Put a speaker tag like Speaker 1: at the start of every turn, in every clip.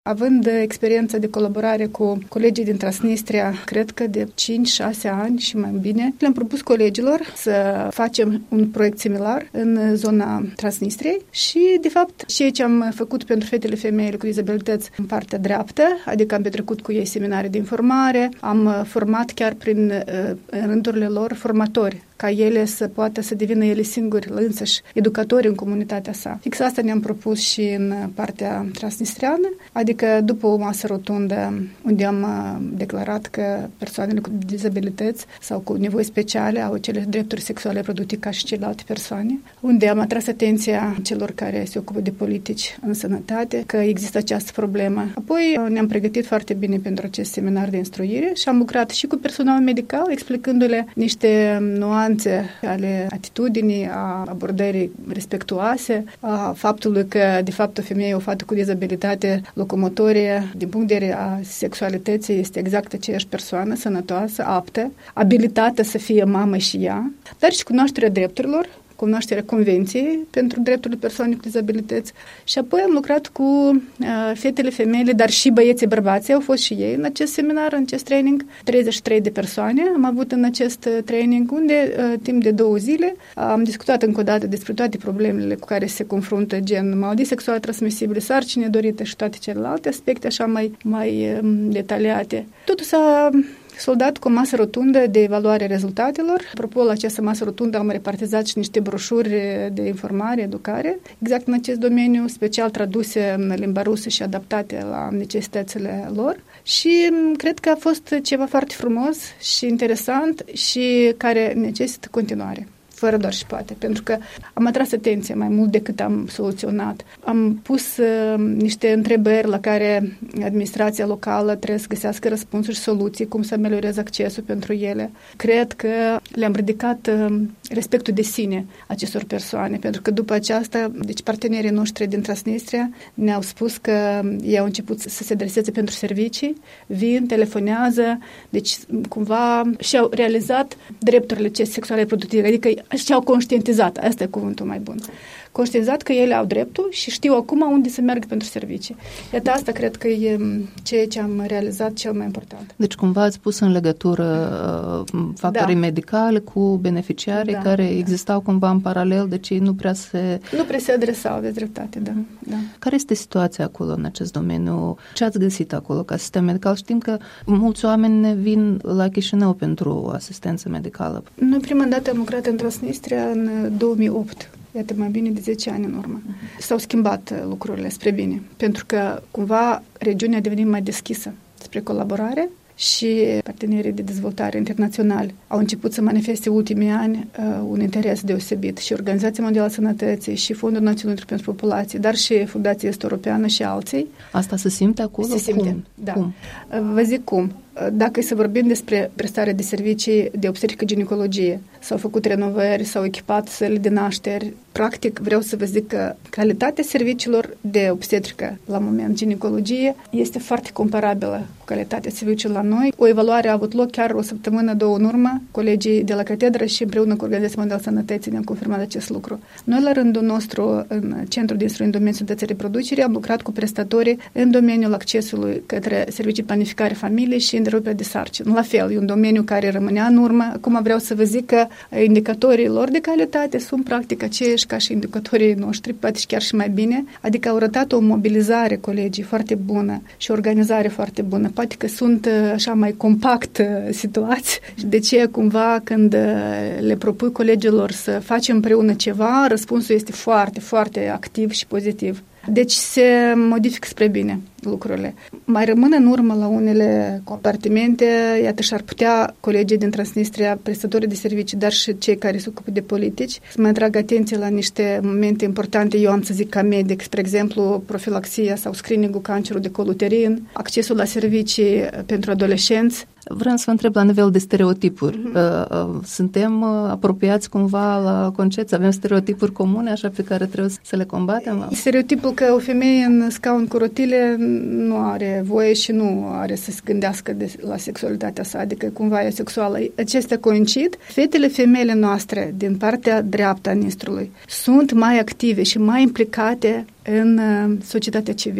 Speaker 1: Având experiența de colaborare cu colegii din Transnistria, cred că de 5-6 ani și mai bine, le-am propus colegilor să facem un proiect similar în zona Transnistriei și, de fapt, ceea ce am făcut pentru fetele femeile cu dizabilități în partea dreaptă, adică am petrecut cu ei seminarii de informare, am format chiar prin rândurile lor formatori, ca ele să poată să devină ele singuri, însăși, educatori în comunitatea sa. Fix asta ne-am propus și în partea transnistriană, adică după o masă rotundă unde am declarat că persoanele cu dizabilități sau cu nevoi speciale au aceleași drepturi sexuale reproductive ca și celelalte persoane, unde am atras atenția celor care se ocupă de politici în sănătate că există această problemă. Apoi ne-am pregătit foarte bine pentru acest seminar de instruire și am lucrat și cu personal medical, explicându-le niște nuanțe ale atitudinii, a abordării respectuoase, a faptului că, de fapt, o femeie, o fată cu dizabilitate locomotorie, din punct de vedere a sexualității, este exact aceeași persoană, sănătoasă, aptă, abilitată să fie mamă și ea, dar și cunoașterea drepturilor, cunoașterea Convenției pentru drepturile persoanelor cu dizabilități și apoi am lucrat cu fetele, femeile, dar și băieții, bărbații, au fost și ei în acest seminar, în acest training. 33 de persoane am avut în acest training, unde timp de 2 zile am discutat încă o dată despre toate problemele cu care se confruntă, gen maladii sexuale transmisibile, sarcini nedorite și toate celelalte aspecte așa mai detaliate. Totul s-a soldat cu o masă rotundă de evaluare rezultatelor. Apropo, la această masă rotundă am repartizat și niște broșuri de informare, educare, exact în acest domeniu, special traduse în limba rusă și adaptate la necesitățile lor. Și cred că a fost ceva foarte frumos și interesant și care necesită continuare. Fără doar și poate, pentru că am atras atenție mai mult decât am soluționat. Am pus niște întrebări la care administrația locală trebuie să găsească răspunsuri și soluții, cum să amelioreze accesul pentru ele. Cred că le-am ridicat respectul de sine acestor persoane, pentru că după aceasta, deci partenerii noștri din Transnistria ne-au spus că ei au început să se adreseze pentru servicii, vin, telefonează, deci cumva și-au realizat drepturile sexuale reproductive, adică și-au conștientizat, asta e cuvântul mai bun, conștientizat că ele au dreptul și știu acum unde să meargă pentru servicii. Iată, asta cred că e ceea ce am realizat cel mai important.
Speaker 2: Deci cumva ați pus în legătură factorii medicale cu beneficiarii care existau cumva în paralel, deci ei nu prea se
Speaker 1: adresau de dreptate, da.
Speaker 2: Care este situația acolo în acest domeniu? Ce ați găsit acolo ca sistem medical? Știm că mulți oameni vin la Chișinău pentru asistență medicală.
Speaker 1: Noi prima dată am lucrat în Transnistria în 2008. Iată, mai bine de 10 ani în urmă. S-au schimbat lucrurile spre bine, pentru că cumva regiunea a devenit mai deschisă spre colaborare și partenerii de dezvoltare internaționali au început să manifeste ultimii ani un interes deosebit și Organizația Mondială a Sănătății și Fondul Națiunilor pentru Populație, dar și Fundația Est Europeană și alții.
Speaker 2: Asta se simte acolo?
Speaker 1: Se simte, da. Cum? Vă zic cum. Dacă e să vorbim despre prestarea de servicii de obstetrică-ginecologie, s-au făcut renovări, s-au echipat săli de nașteri. Practic, vreau să vă zic că calitatea serviciilor de obstetrică la moment ginecologie este foarte comparabilă cu calitatea serviciilor la noi. O evaluare a avut loc chiar o săptămână, 2 în urmă. Colegii de la catedră și împreună cu Organizația Mondială a Sănătății ne-am confirmat acest lucru. Noi, la rândul nostru, în Centrul de Instruire în domeniul sănătății reproducerii, am lucrat cu prestatorii în domeniul accesului către servicii planificare familiei și întreruperea de sarcină. La fel, e un domeniu care rămânea în urmă. Acum vreau să vă zic că indicatorii lor de calitate sunt practic aceiași ca și indicatorii noștri, poate și chiar și mai bine. Adică au arătat o mobilizare colegii foarte bună și o organizare foarte bună. Poate că sunt așa mai compact situați și de ce cumva când le propui colegilor să facem împreună ceva, răspunsul este foarte, foarte activ și pozitiv. Deci se modifică spre bine lucrurile. Mai rămân în urmă la unele compartimente, iată, și-ar putea colegii din Transnistria, prestatorii de servicii, dar și cei care se ocupă de politici, să mai atrag atenție la niște momente importante. Eu am să zic ca medic, spre exemplu, profilaxia sau screening-ul cancerului de col uterin, accesul la servicii pentru adolescenți.
Speaker 2: Vreau să vă întreb la nivel de stereotipuri. Suntem apropiați cumva la concepție? Avem stereotipuri comune, așa pe care trebuie să le combatem?
Speaker 1: Stereotipul că o femeie în scaun cu rotile nu are voie și nu are să se gândească la sexualitatea sa, adică cumva e sexuală. Acestea coincid. Fetele, femeile noastre din partea dreaptă a Nistrului sunt mai active și mai implicate în societatea civilă.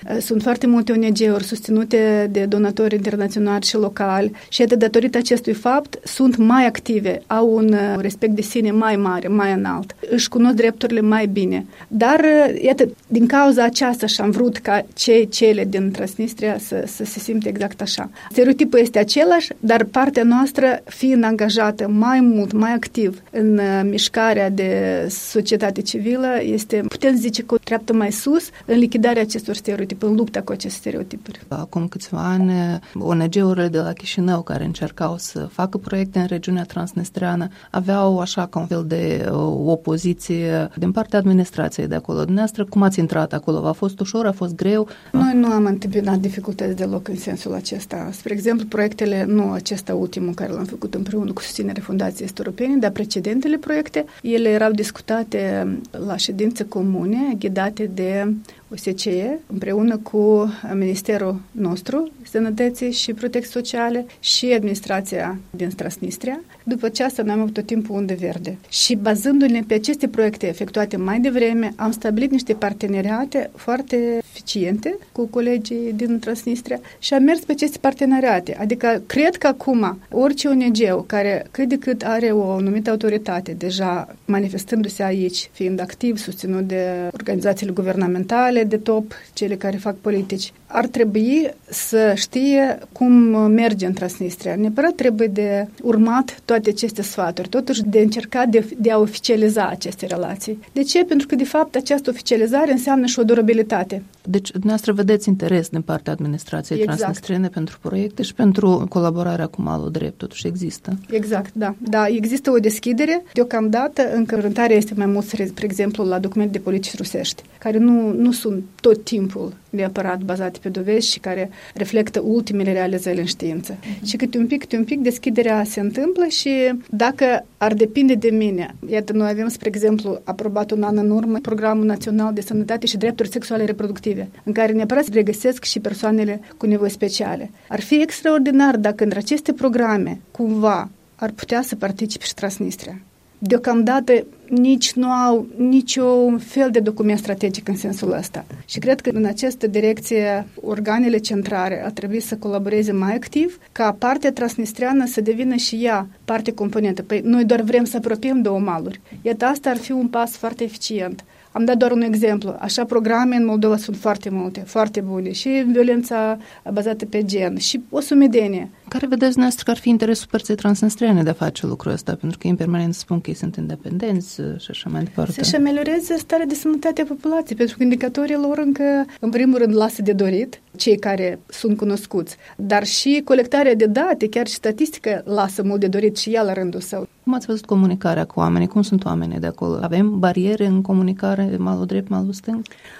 Speaker 1: Sunt foarte multe ONG-uri susținute de donatori internaționali și locali și iată, datorită acestui fapt, sunt mai active, au un respect de sine mai mare, mai înalt, își cunosc drepturile mai bine. Dar, iată, din cauza aceasta și-am vrut ca cele din Transnistria să se simte exact așa. Stereotipul este același, dar partea noastră, fiind angajată mai mult, mai activ în mișcarea de societate civilă, este, putem zice, că o treaptă mai sus în lichidarea acestor stereotipuri, în lupta cu aceste stereotipuri.
Speaker 2: Acum câțiva ani, ONG-urile de la Chișinău care încercau să facă proiecte în regiunea transnistreană aveau așa ca un fel de opoziție din partea administrației de acolo. Dumneavoastră, cum ați intrat acolo? A fost ușor? A fost greu?
Speaker 1: Noi nu am întâmpinat dificultăți deloc în sensul acesta. Spre exemplu, proiectele, nu acesta ultimul care l-am făcut împreună cu susținerea Fundației Est Europene, dar precedentele proiecte, ele erau discutate la ședințe comune, ghidate de OSCE, împreună cu Ministerul nostru, Sănătății și Protecției Sociale și administrația din Transnistria. După aceasta, noi am avut tot timpul undă verde. Și bazându-ne pe aceste proiecte efectuate mai devreme, am stabilit niște parteneriate foarte eficiente cu colegii din Transnistria și am mers pe aceste parteneriate. Adică, cred că acum, orice ONG care cât de cât are o anumită autoritate, deja manifestându-se aici, fiind activ, susținut de organizațiile guvernamentale, de top, cele care fac politici, ar trebui să știe cum merge în Transnistria. Neapărat trebuie de urmat toate aceste sfaturi, totuși de încercat de a oficializa aceste relații. De ce? Pentru că, de fapt, această oficializare înseamnă și o durabilitate.
Speaker 2: Deci, dumneavoastră vedeți interes din partea administrației transnistriene pentru proiecte și pentru colaborarea cu Malul Drept, totuși există.
Speaker 1: Exact, da. Da, există o deschidere. Deocamdată, încă orientarea este mai mult, spre exemplu, la documente de politici rusești, care nu sunt tot timpul neapărat bazate pe dovezi și care reflectă ultimele realizări în știință. Și câte un pic deschiderea se întâmplă și dacă ar depinde de mine, iată, noi avem, spre exemplu, aprobat un an în urmă Programul Național de Sănătate și Drepturi Sexuale Reproductive, în care neapărat se regăsesc și persoanele cu nevoi speciale. Ar fi extraordinar dacă între aceste programe, cumva, ar putea să participe și Transnistria. Deocamdată nici nu au niciun fel de document strategic în sensul ăsta. Și cred că în această direcție organele centrale ar trebui să colaboreze mai activ ca partea transnistreană să devină și ea parte componentă. Păi noi doar vrem să apropiem două maluri. Iată, asta ar fi un pas foarte eficient. Am dat doar un exemplu. Așa programe în Moldova sunt foarte multe, foarte bune. Și violența bazată pe gen și o sumedenie.
Speaker 2: Care vedeți dumneavoastră că ar fi interesul părții transnistriene de a face lucrul ăsta? Pentru că ei în permanent spun că ei sunt independenți și așa mai departe.
Speaker 1: Să-și amelioreze starea de sănătate a populației, pentru că indicatorii lor încă, în primul rând, lasă de dorit, cei care sunt cunoscuți, dar și colectarea de date, chiar și statistică, lasă mult de dorit și ea la rândul său.
Speaker 2: Cum ați văzut comunicarea cu oamenii? Cum sunt oamenii de acolo? Avem bariere în comunicare, malul drept, malul stâng?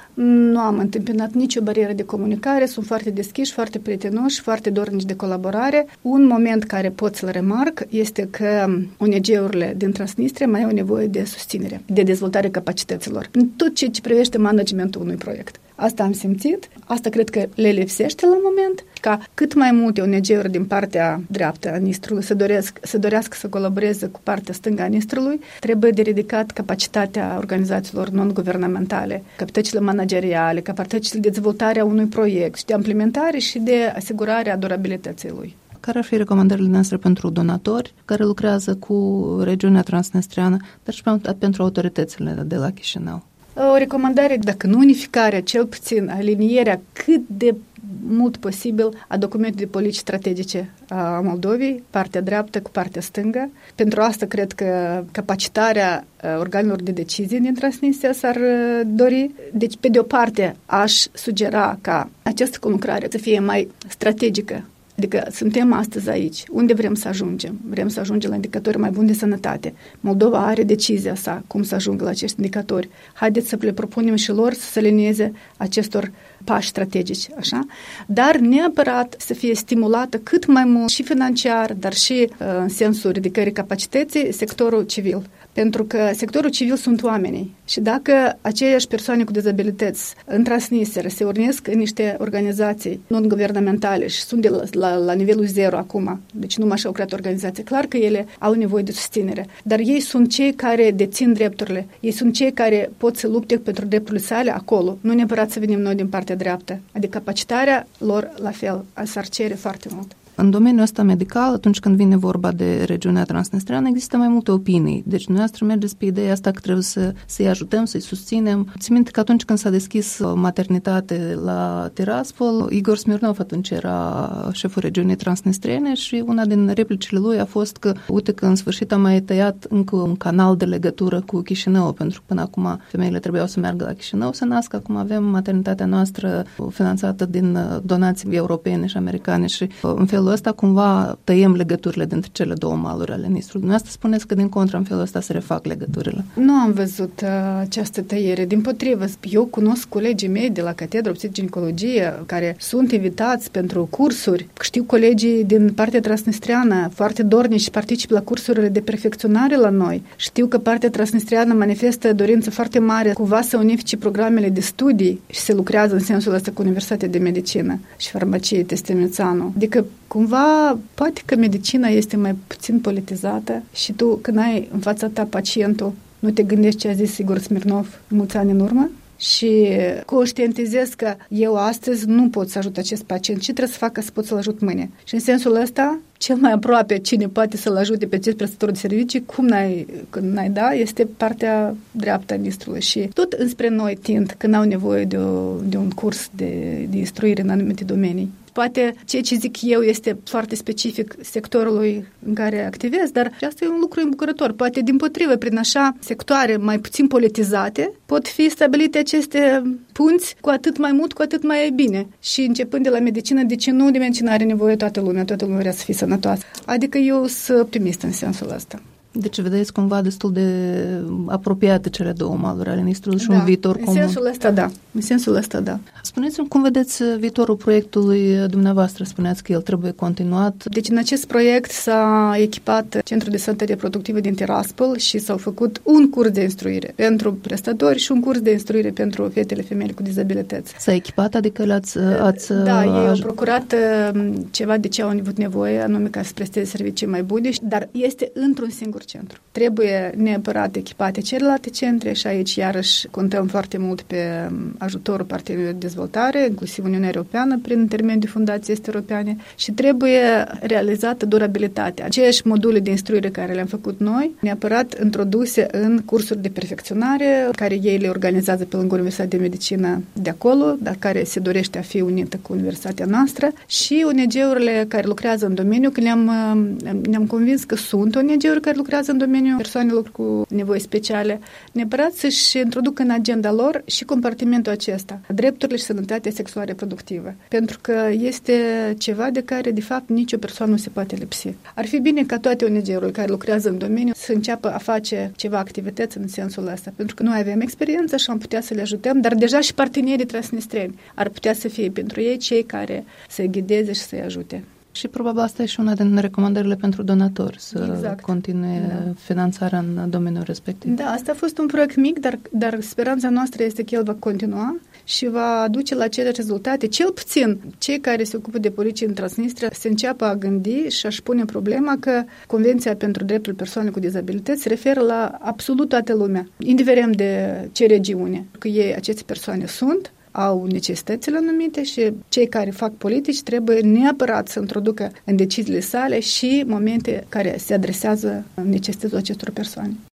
Speaker 1: Nu am întâmpinat nicio barieră de comunicare, sunt foarte deschiși, foarte prietenoși, foarte dornici de colaborare. Un moment care pot să-l remarc este că ONG-urile din Transnistria mai au nevoie de susținere, de dezvoltare capacităților, în tot ce privește managementul unui proiect. Asta am simțit, asta cred că le lipsește la moment, ca cât mai multe ONG-uri din partea dreaptă a Nistrului să dorească să colaboreze cu partea stângă a Nistrului, trebuie de ridicat capacitatea organizațiilor non-guvernamentale, capacitățile manageriale, capacitățile de dezvoltare a unui proiect și de implementare și de asigurare a durabilității lui.
Speaker 2: Care ar fi recomandările noastre pentru donatori care lucrează cu regiunea transnistriană, dar și pentru autoritățile de la Chișinău?
Speaker 1: O recomandare, dacă nu unificarea, cel puțin alinierea cât de mult posibil a documentului de politici strategice a Moldovei, partea dreaptă cu partea stângă. Pentru asta cred că capacitarea organelor de decizie din Transnistria s-ar dori. Deci, pe de o parte, aș sugera ca această conlucrare să fie mai strategică. Adică suntem astăzi aici. Unde vrem să ajungem? Vrem să ajungem la indicatori mai buni de sănătate. Moldova are decizia sa cum să ajungă la acești indicatori. Haideți să le propunem și lor să se alinieze acestor pași strategici, așa? Dar neapărat să fie stimulată cât mai mult și financiar, dar și în sensul ridicării capacității sectorul civil. Pentru că sectorul civil sunt oamenii și dacă aceleași persoane cu dizabilități în Transnistria se unesc în niște organizații non-guvernamentale și sunt la nivelul zero acum, deci nu așa au creat organizații, clar că ele au nevoie de susținere, dar ei sunt cei care dețin drepturile, ei sunt cei care pot să lupte pentru drepturile sale acolo, nu neapărat să venim noi din partea partea dreaptă. Adică capacitarea lor la fel, s-ar cere foarte mult.
Speaker 2: În domeniul ăsta medical, atunci când vine vorba de regiunea transnistreană, există mai multe opinii. Deci, dumneavoastră mergeți pe ideea asta că trebuie să-i ajutăm, să-i susținem. Țin minte că atunci când s-a deschis maternitate la Tiraspol, Igor Smirnov atunci era șeful regiunii transnistriene și una din replicile lui a fost că, uite că în sfârșit a mai tăiat încă un canal de legătură cu Chișinău, pentru că până acum femeile trebuiau să meargă la Chișinău să nască. Acum avem maternitatea noastră finanțată din donații europene și americane și în felul ăsta cumva tăiem legăturile dintre cele două maluri ale Nistrului. Dumneavoastră spuneți că din contră în felul ăsta se refac legăturile.
Speaker 1: Nu am văzut această tăiere. Din potrivă, eu cunosc colegii mei de la Catedra Obstetri-Ginecologie care sunt invitați pentru cursuri. Știu colegii din partea transnistreană foarte dornici și participă la cursurile de perfecționare la noi. Știu că partea transnistreană manifestă dorință foarte mare cumva să unifice programele de studii și se lucrează în sensul ăsta cu Universitatea de Medicină și Farmacie Testemețanu. Adică cumva, poate că medicina este mai puțin politizată și tu, când ai în fața ta pacientul, nu te gândești ce a zis Igor Smirnov mulți ani în urmă și conștientizez că eu astăzi nu pot să ajut acest pacient. Ce trebuie să fac ca să pot să-l ajut mâine? Și în sensul ăsta, cel mai aproape cine poate să-l ajute pe acest prestător de servicii, când n-ai da, este partea dreaptă a Nistrului. Și tot înspre noi tind când au nevoie de un curs de instruire în anumite domenii. Poate ceea ce zic eu este foarte specific sectorului în care activez, dar asta e un lucru îmbucurător. Poate, dimpotrivă, prin așa sectoare mai puțin politizate, pot fi stabilite aceste punți cu atât mai mult, cu atât mai bine. Și începând de la medicină, de ce nu de medicină are nevoie toată lumea vrea să fie sănătoasă. Adică eu sunt optimist în sensul ăsta.
Speaker 2: Deci vedeți cumva destul de apropiate cele două maluri ale Nistrului și un viitor comun.
Speaker 1: În sensul ăsta, da.
Speaker 2: Spuneți-mi cum vedeți viitorul proiectului dumneavoastră? Spuneați că el trebuie continuat.
Speaker 1: Deci în acest proiect s-a echipat Centrul de Sănătate Reproductivă din Tiraspol și s-au făcut un curs de instruire pentru prestatori și un curs de instruire pentru fetele femei cu dizabilități.
Speaker 2: S-a echipat, adică
Speaker 1: Da, ei au procurat ceva de ce au avut nevoie, anume ca să presteze servicii mai bune, dar este într-un singur centru. Trebuie neapărat echipate celelalte centre și aici iarăși contăm foarte mult pe ajutorul partenerilor de dezvoltare, inclusiv Uniunea Europeană prin intermediul Fundației Este Europene și trebuie realizată durabilitatea. Aceeași module de instruire care le-am făcut noi, neapărat introduse în cursuri de perfecționare, care ei le organizează pe lângă Universitatea de Medicină de acolo, dar care se dorește a fi unită cu Universitatea noastră și ONG-urile care lucrează în domeniu, că ne-am convins că sunt ONG-uri care lucrează în domeniul persoanelor cu nevoi speciale, neapărat să-și introducă în agenda lor și compartimentul acesta, drepturile și sănătatea sexuală reproductivă, pentru că este ceva de care, de fapt, nicio persoană nu se poate lipsi. Ar fi bine ca toate ONG-urile care lucrează în domeniu să înceapă a face ceva activități în sensul ăsta, pentru că noi avem experiență și am putea să le ajutăm, dar deja și partenerii transnistreni ar putea să fie pentru ei cei care să-i ghideze și să-i ajute.
Speaker 2: Și probabil asta e și una din recomandările pentru donatori, să continue finanțarea în domeniul respectiv.
Speaker 1: Da, asta a fost un proiect mic, dar speranța noastră este că el va continua și va aduce la acele rezultate. Cel puțin, cei care se ocupă de politici în Transnistria se înceapă a gândi și a-și pune problema că Convenția pentru dreptul persoanelor cu dizabilități se referă la absolut toată lumea, indiferent de ce regiune. Că ei, aceste persoane au necesitățile anumite și cei care fac politici trebuie neapărat să introducă în deciziile sale și momente care se adresează necesităților acestor persoane.